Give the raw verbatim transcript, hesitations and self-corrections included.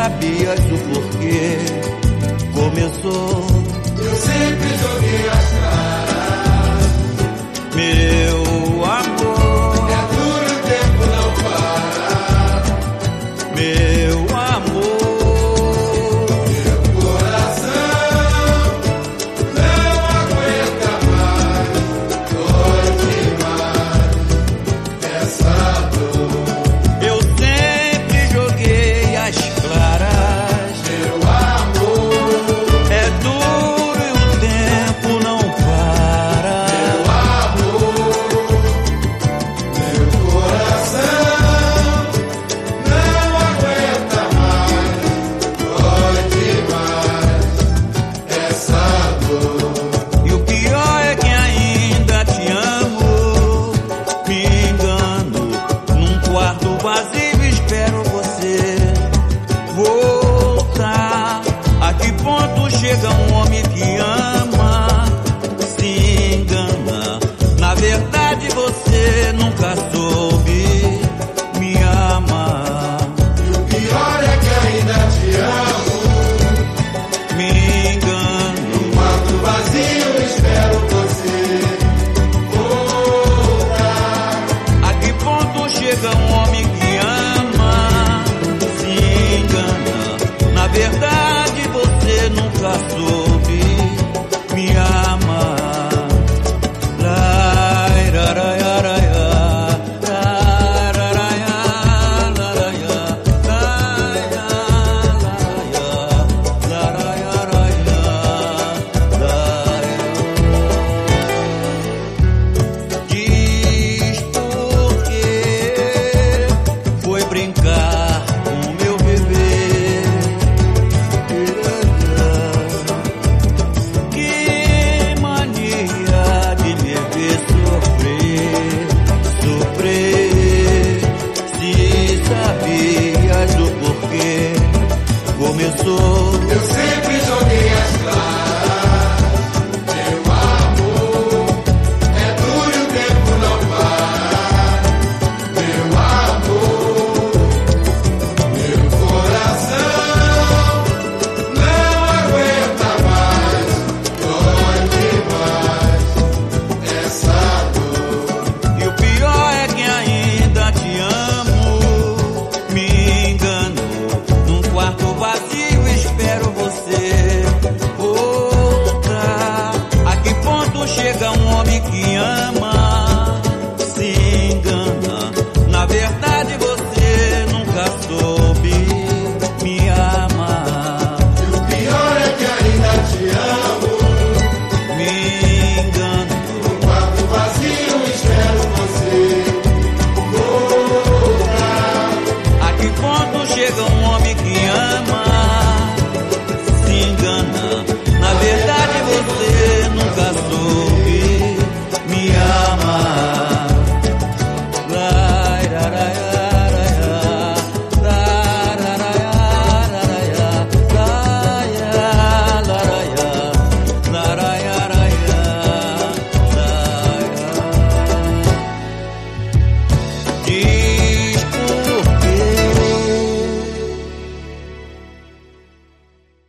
sabias o porquê começou. Eu sempre joguei as caras, meu amor. é duro, o tempo não para, Meu amor, meu coração não aguenta mais, dói demais essa dor. eu sempre joguei as claras. Meu amor, É duro e o tempo não para. meu amor, meu coração não aguenta mais, dói demais essa dor. E o pior é que ainda te amo. Me engano, num quarto vazio espero você voltar. A que ponto chega um homem que ama? Se engana. Na verdade você nunca soube me amar. E o pior é que ainda te amo, Me engano. quarto vazio espero você voltar. A que ponto chega um homem